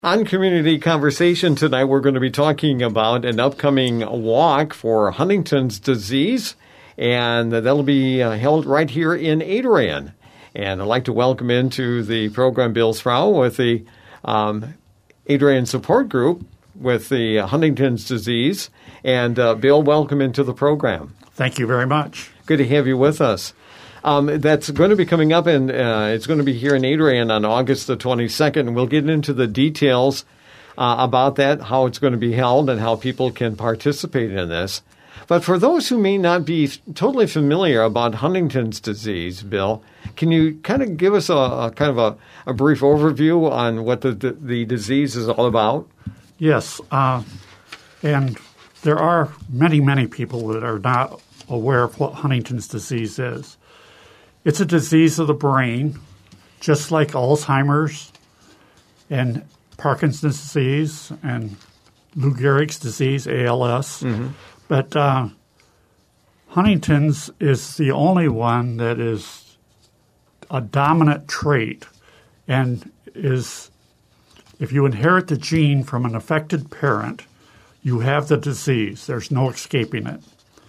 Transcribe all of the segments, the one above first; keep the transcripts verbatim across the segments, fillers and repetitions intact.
On Community Conversation tonight, we're going to be talking about an upcoming walk for Huntington's disease, and that'll be uh, held right here in Adrian. And I'd like to welcome into the program Bill Sproul with the um, Adrian Support Group with the Huntington's disease. And uh, Bill, welcome into the program. Thank you very much. Good to have you with us. Um, that's going to be coming up, and uh, it's going to be here in Adrian on August the twenty-second. And we'll get into the details uh, about that, how it's going to be held, and how people can participate in this. But for those who may not be totally familiar about Huntington's disease, Bill, can you kind of give us a, a kind of a, a brief overview on what the, the, the disease is all about? Yes, uh, and there are many, many people that are not aware of what Huntington's disease is. It's a disease of the brain, just like Alzheimer's and Parkinson's disease and Lou Gehrig's disease, A L S. Mm-hmm. But uh, Huntington's is the only one that is a dominant trait and is, if you inherit the gene from an affected parent, you have the disease. There's no escaping it.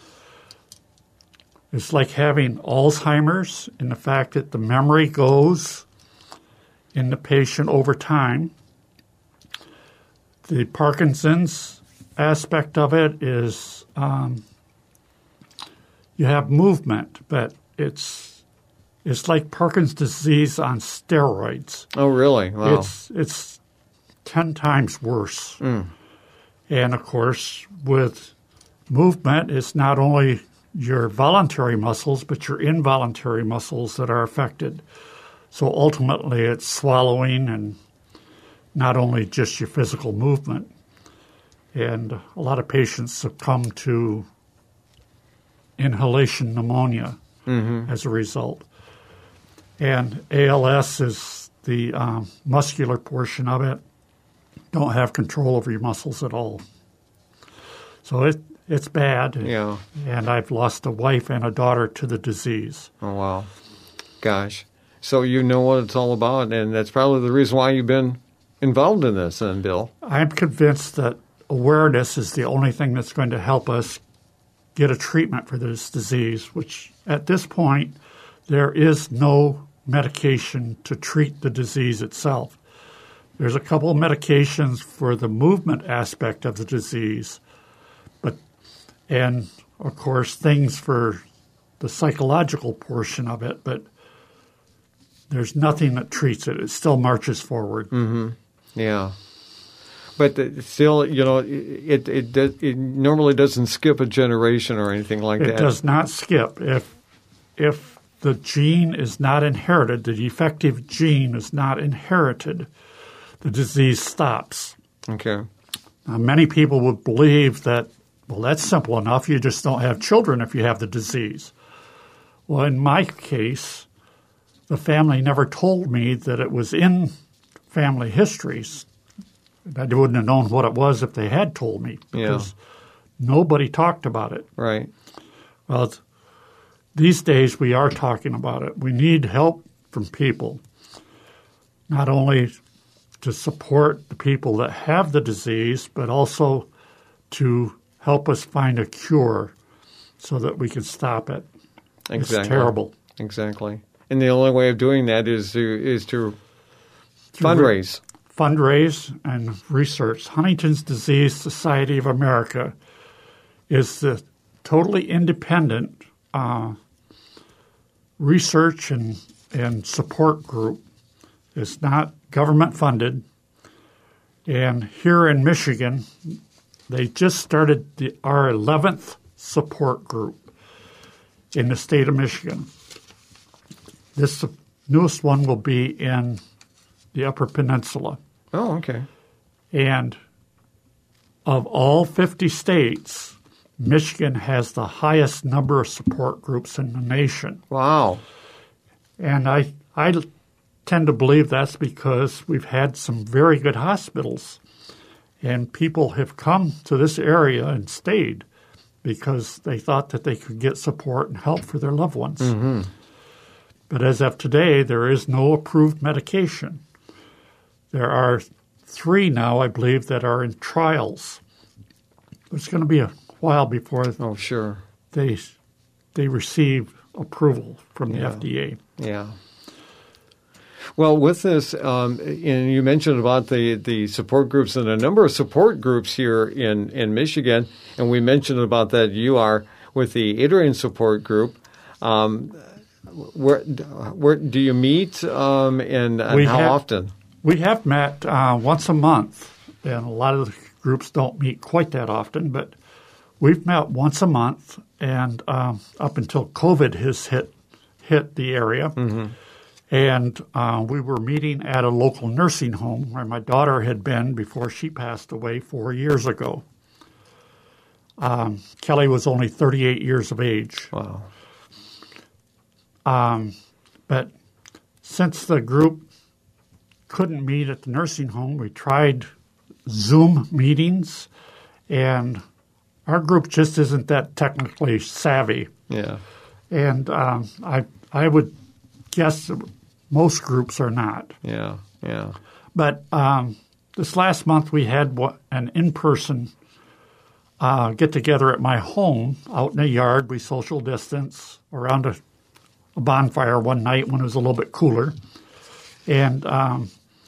It's like having Alzheimer's in the fact that the memory goes in the patient over time. The Parkinson's aspect of it is um, you have movement, but it's it's like Parkinson's disease on steroids. Oh, really? Wow. It's, it's ten times worse. Mm. And, of course, with movement, it's not only your voluntary muscles, but your involuntary muscles that are affected. So ultimately it's swallowing and not only just your physical movement. And a lot of patients succumb to inhalation pneumonia mm-hmm. as a result. And A L S is the um, muscular portion of it. Don't have control over your muscles at all. So it It's bad, yeah. And I've lost a wife and a daughter to the disease. Oh, wow. Gosh. So you know what it's all about, and that's probably the reason why you've been involved in this, then, Bill. I'm convinced that awareness is the only thing that's going to help us get a treatment for this disease, which at this point, there is no medication to treat the disease itself. There's a couple of medications for the movement aspect of the disease, but and, of course, things for the psychological portion of it, but there's nothing that treats it. It still marches forward. Mm-hmm. Yeah. But still, you know, it, it it it normally doesn't skip a generation or anything like it that. It does not skip. If if the gene is not inherited, the defective gene is not inherited, the disease stops. Okay. Now, many people would believe that, well, that's simple enough. You just don't have children if you have the disease. Well, in my case, the family never told me that it was in family histories. I wouldn't have known what it was if they had told me because yeah. nobody talked about it. Right. Well, these days we are talking about it. We need help from people, not only to support the people that have the disease, but also to help us find a cure so that we can stop it. Exactly. It's terrible. Exactly. And the only way of doing that is to is to fundraise. Fundraise and research. Huntington's Disease Society of America is the totally independent uh, research and, and support group. It's not government funded. And here in Michigan, they just started the, our eleventh support group in the state of Michigan. This newest one will be in the Upper Peninsula. Oh, okay. And of all fifty states, Michigan has the highest number of support groups in the nation. Wow. And I I tend to believe that's because we've had some very good hospitals, and people have come to this area and stayed because they thought that they could get support and help for their loved ones. Mm-hmm. But as of today, there is no approved medication. There are three now, I believe, that are in trials. It's going to be a while before oh, sure. they they receive approval from the Yeah. F D A. Yeah. Well, with this, um, and you mentioned about the, the support groups and a number of support groups here in, in Michigan, and we mentioned about that you are with the Adrian support group. Um, where, where do you meet um, and, and We how have- often? We have met uh, once a month, and a lot of the groups don't meet quite that often, but we've met once a month, and um, up until COVID has hit hit the area. Mm-hmm. And uh, we were meeting at a local nursing home where my daughter had been before she passed away four years ago. Um, Kelly was only thirty-eight years of age. Wow. Um, but since the group couldn't meet at the nursing home, we tried Zoom meetings, and our group just isn't that technically savvy. Yeah. And um, I I would guess that most groups are not. Yeah. Yeah. But um, this last month we had what, an in-person uh, get-together at my home out in the yard. We social distance around a, a bonfire one night when it was a little bit cooler. And um,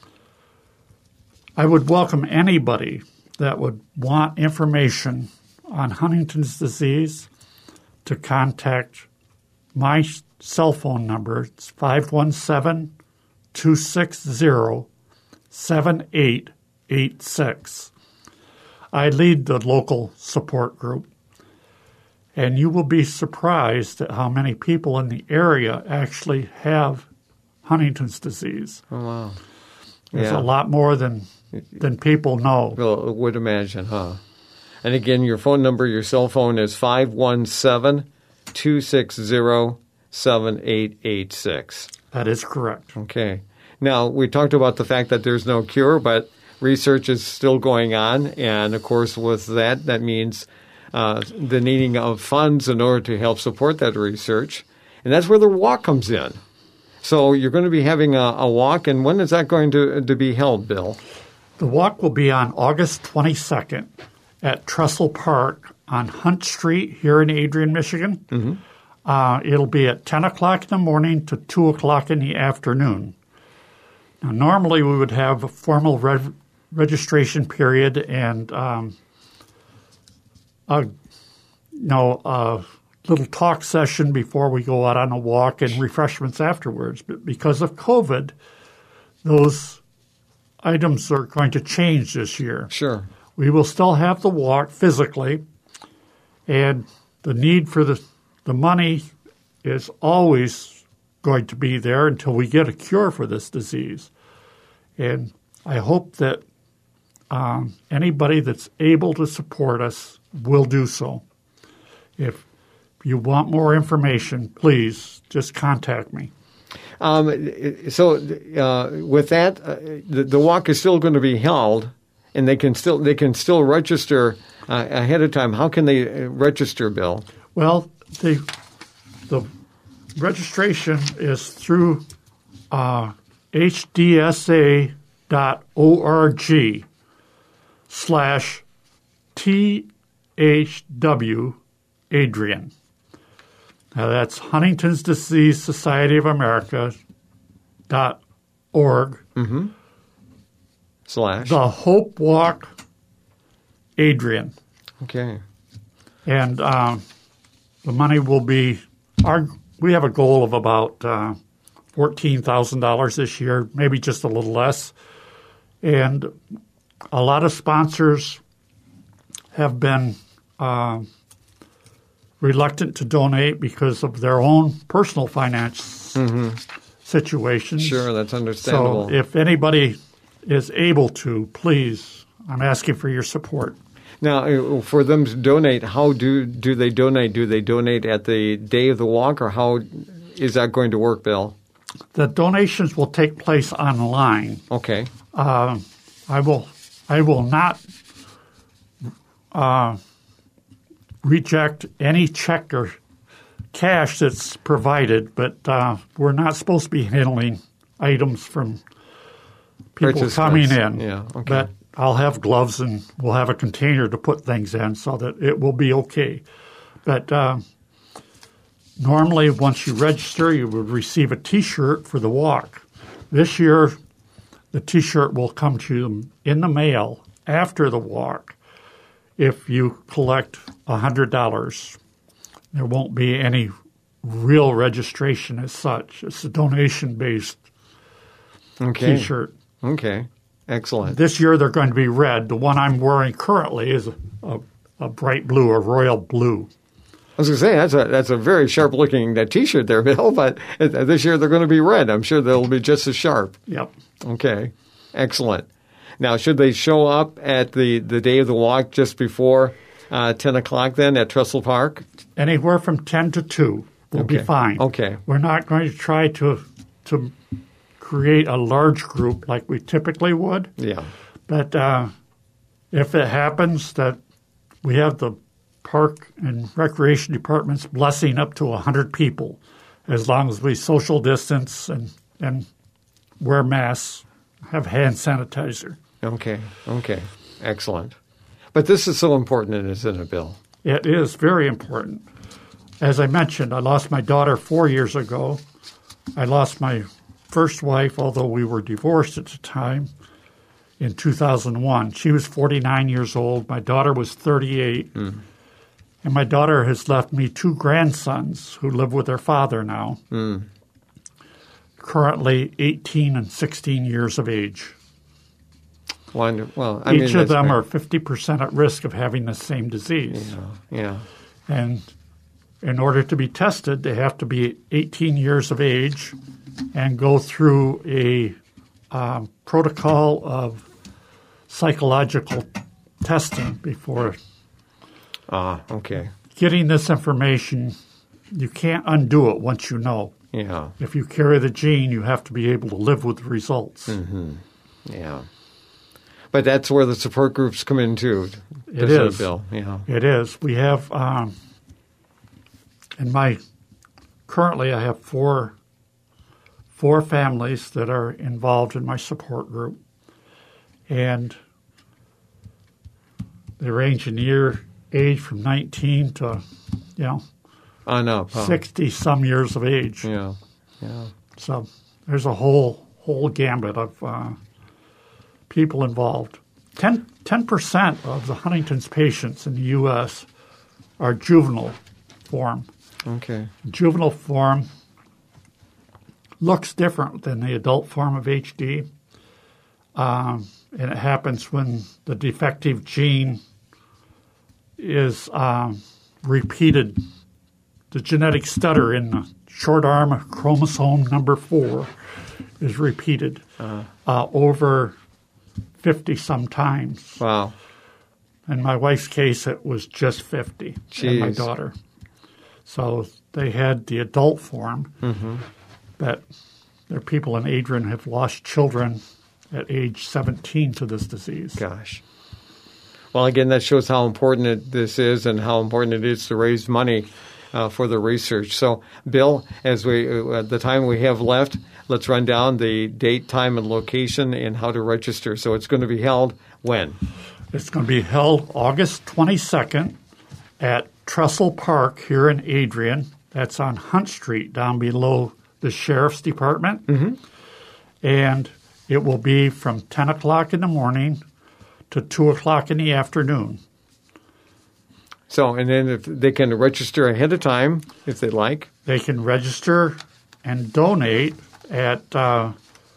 I would welcome anybody that would want information on Huntington's disease to contact my cell phone number. It's five one seven, two six zero, seven eight eight six. I lead the local support group, and you will be surprised at how many people in the area actually have Huntington's disease. Oh, wow. There's Yeah. a lot more than than people know. Well, I would imagine, huh? And again, your phone number, your cell phone is five one seven, two six zero, seven eight eight six. That is correct. Okay. Now, we talked about the fact that there's no cure, but research is still going on. And, of course, with that, that means uh, the needing of funds in order to help support that research. And that's where the walk comes in. So you're going to be having a, a walk, and when is that going to, to be held, Bill? The walk will be on August twenty-second at Trestle Park on Hunt Street here in Adrian, Michigan. Mm-hmm. Uh, it'll be at ten o'clock in the morning to two o'clock in the afternoon. Now, normally we would have a formal rev- registration period and um, a, you know, a little talk session before we go out on a walk and refreshments afterwards. But because of COVID, those items are going to change this year. Sure. We will still have the walk physically, and the need for the, the money is always going to be there until we get a cure for this disease. And I hope that um, anybody that's able to support us will do so. If you want more information, please just contact me. Um, so uh, with that, uh, the, the walk is still going to be held, and they can still they can still register uh, ahead of time. How can they uh, register, Bill? Well, the the registration is through uh, H D S A dot org slash T H W Adrian. Now that's Huntington's Disease Society of America dot org. Mm-hmm. Slash. The Hope Walk Adrian. Okay. And um, the money will be, our. we have a goal of about uh, fourteen thousand dollars this year, maybe just a little less. And a lot of sponsors have been uh, reluctant to donate because of their own personal finance Mm-hmm. situations. Sure, that's understandable. So if anybody is able to, please, I'm asking for your support. Now, uh, for them to donate, how do do they donate? Do they donate at the day of the walk, or how is that going to work, Bill? The donations will take place online. Okay. Uh, I will I will not uh, reject any check or cash that's provided, but uh, we're not supposed to be handling items from people coming in. Yeah, okay. But I'll have gloves and we'll have a container to put things in so that it will be okay. But uh, normally, once you register, you would receive a T-shirt for the walk. This year, the T-shirt will come to you in the mail after the walk if you collect one hundred dollars. There won't be any real registration as such. It's a donation-based okay. T-shirt. Okay, excellent. This year they're going to be red. The one I'm wearing currently is a, a, a bright blue, a royal blue. I was going to say, that's a that's a very sharp-looking uh, T-shirt there, Bill, but this year they're going to be red. I'm sure they'll be just as sharp. Yep. Okay, excellent. Now, should they show up at the, the day of the walk just before uh, ten o'clock then at Trestle Park? Anywhere from ten to two will okay. be fine. Okay. We're not going to try to to create a large group like we typically would. Yeah. But uh, if it happens that we have the park and recreation department's blessing up to one hundred people, as long as we social distance and, and wear masks, have hand sanitizer. Okay, okay, excellent. But this is so important, isn't it, Bill? It is very important. As I mentioned, I lost my daughter four years ago. I lost my first wife, although we were divorced at the time, in two thousand one. She was forty-nine years old. My daughter was thirty-eight. Mm. And my daughter has left me two grandsons who live with their father now, mm. currently eighteen and sixteen years of age. Wonder, well, I Each mean, of them great. are fifty percent at risk of having the same disease. Yeah, yeah. And in order to be tested, they have to be eighteen years of age and go through a um, protocol of psychological testing before. Ah, okay. Getting this information, you can't undo it once you know. Yeah. If you carry the gene, you have to be able to live with the results. Mm-hmm. Yeah. But that's where the support groups come in too. It is. Bill. Yeah. It is. We have, um, in my, currently I have four, four families that are involved in my support group. And they range in year age from nineteen to, you know, On up. Huh? sixty some years of age. Yeah. Yeah. So there's a whole whole gambit of uh, people involved. ten percent of the Huntington's patients in the U S are juvenile form. Okay. Juvenile form looks different than the adult form of H D, um, and it happens when the defective gene is um, repeated. The genetic stutter in the short arm chromosome number four is repeated uh-huh. uh, over fifty-some times. Wow. In my wife's case, it was just fifty, Jeez. And my daughter. So they had the adult form, mm-hmm. but there are people in Adrian have lost children at age seventeen to this disease. Gosh. Well, again, that shows how important it, this is and how important it is to raise money uh, for the research. So, Bill, as we uh, the time we have left, let's run down the date, time, and location and how to register. So it's going to be held when? It's going to be held August twenty-second at Trestle Park here in Adrian. That's on Hunt Street down below the Sheriff's Department. Mm-hmm. And it will be from ten o'clock in the morning to two o'clock in the afternoon. So, and then if they can register ahead of time if they like. They can register and donate at uh,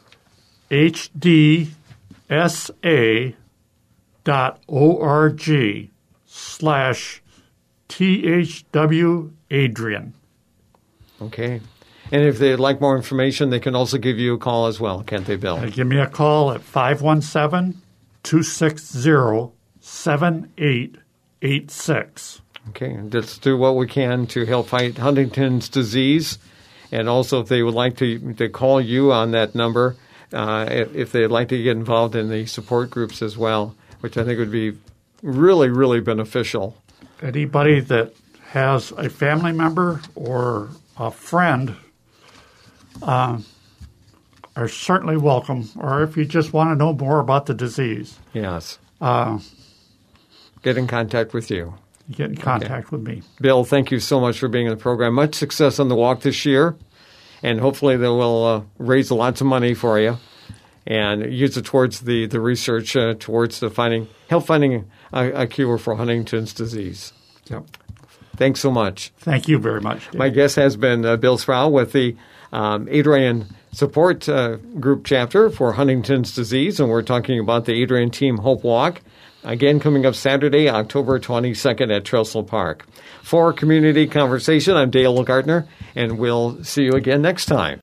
H D S A dot org slash T H W Adrian. Okay. And if they'd like more information, they can also give you a call as well, can't they, Bill? Uh, give me a call at five one seven, two six zero, seven eight eight six. Okay. Let's do what we can to help fight Huntington's disease. And also, if they would like to, to call you on that number, uh, if, if they'd like to get involved in the support groups as well, which I think would be really, really beneficial. Anybody that has a family member or a friend, uh, are certainly welcome, or if you just want to know more about the disease, Yes. uh, Get in contact with you. get in contact with me. Bill, thank you so much for being in the program. Much success on the walk this year, and hopefully they will uh, raise lots of money for you and use it towards the, the research uh, towards the finding, help finding a, a cure for Huntington's disease. Yep. Thanks so much. Thank you very much, Dave. My guest has been uh, Bill Sproul with the um, Adrian Support uh, Group chapter for Huntington's disease, and we're talking about the Adrian Team Hope Walk. Again, coming up Saturday, October twenty-second at Trestle Park. For Community Conversation, I'm Dale Gardner, and we'll see you again next time.